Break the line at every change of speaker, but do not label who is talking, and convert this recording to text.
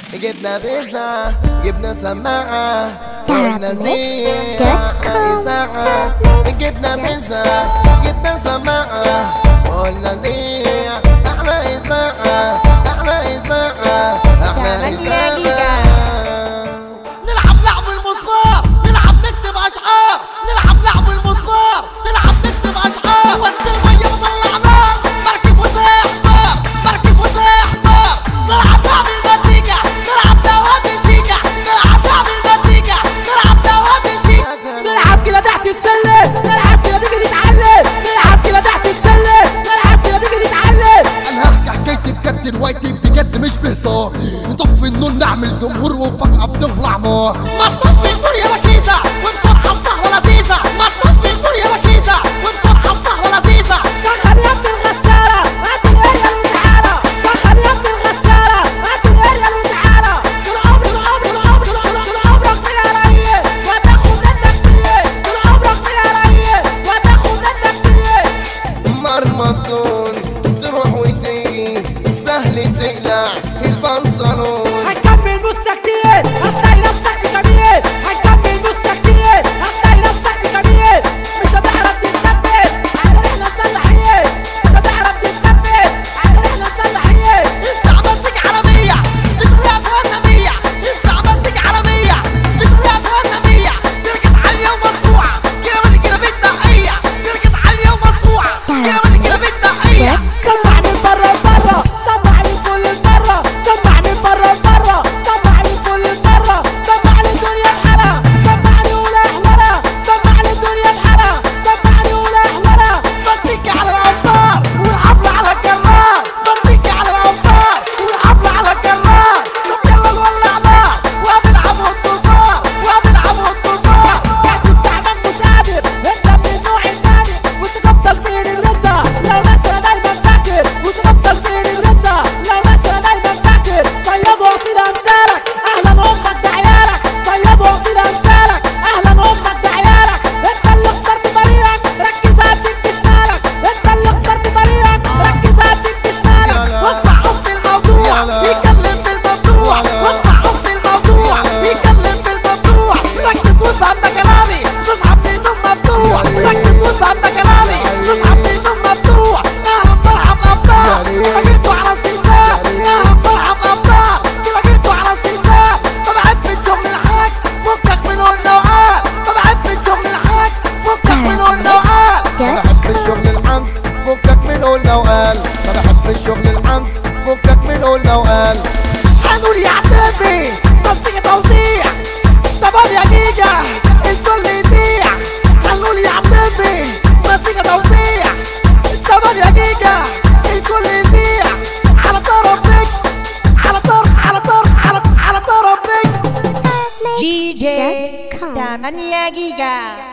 جبنا بيزا، جبنا سماعة، قلنا زيع إذاعة. جبنا بيزا، جبنا سماعة، قلنا زيع أحلى إذاعة، أحلى إذاعة، أحلى إذاعة. نلعب لعب المصفار، نلعب نكتب أشعار، نلعب لعب المصفار، نلعب نكتب أشعار. وسط المية وطلعناه مركب وساحبة، مركب وساحبة. نلعب لعب المزيكا، نلعب دوات الزيكا، نلعب لعب المزيكا، نلعب دوات الزيكا. نلعب كده تحت السلم، نلعب كده تيجي تتعلم، نلعب كده تحت السلم، نلعب كده تيجي تتعلم.
انا هحكي حكايتي بجد، روايتي بجد مش بهزار. نطفي النور نعمل جمهور وفجأة بنولع نار.
ما تطفي النور يا ركيزة وبسرعة السهرة لذيذة، ما تطفي النور يا ركيزة وبسرعة السهرة لذيذة.
شغل يا ابن الغسالة هات الاريال وتعالى، شغل يا ابن الغسالة هات الاريال وتعالى. طول عمرك من العرايق وهتاخد منك بالليل، طول عمرك من العرايق وهتاخد منك بالليل.
مرمطون تروح وتيجي سهل تقلع البنطلون.
هتكمل مستكتين هتلاقي نفسك في شميل، هتكمل مستكتين هتلاقي نفسك في شميل. مش هتعرف تتنفس على رحلة صلاحية، مش هتعرف تتنفس على رحلة صلاحية.
اسمع مزيكا عالمية بتراب وهمية، اسمع مزيكا عالمية بتراب وهمية. درجة عالية ومرفوعة كده من كده بالتحية، درجة عالية ومرفوعة كده من كده بالتحية.
سمع من برا لبرا، سمع من كل مرة، سمع من برا لبرا، سمع من كل مرة. سمع للدنيا بحالها، سمع لي ولا أحوالها، سمع للدنيا بحالها، سمع لي ولا أحوالها.
مزيكا على الأوتار والحبل على الكرار، مزيكا على الأوتار والحبل على الكرار. طب يلا نولع نار وهنلعبوا الطوفان، وهنلعبوا الطوفان.
كاسب تعبان مش قادر، انت من النوع الثاني وتفضل فين الرزة. لو مثلا دايما فاكر وتفضل فين الرزة، لو مثلا دايما فاكر. صياد واصيل امثالك اهلا امك ده عيالك، صياد واصيل امثالك اهلا امك ده عيالك. انت اللي اخترت طريقك ركز هديك شمالك، انت اللي اخترت طريقك ركز هديك شمالك.
وسع حب الموضوع يكمل في الموضوع، وسع حب الموضوع يكمل في الموضوع. ركز وافهم ده كلامي تصحى من النوم مفتوح، ركز وافهم ده كلامي تصحى من النوم مفتوح. اهلا مرحب ابطال كده جيتوا على السندان، اهلا مرحب ابطال كده جيتوا على السندان. ما بحبش شغل الحاج فكك من النوعات، ما بحبش شغل الحاج فكك من النوعات. ما بحبش شغل الحاج فكك من النوعات، ما بحبش شغل الحاج فكك من النوعات. هنقول يا عتابي مزيكا توزيع، طبعا يا جيجا الكل يبيع. هنقول يا عتابي مزيكا توزيع، طبعا يا جيجا الكل يبيع. على طرف ميكس، على طرف ميكس.
جي جي 8 جيجا.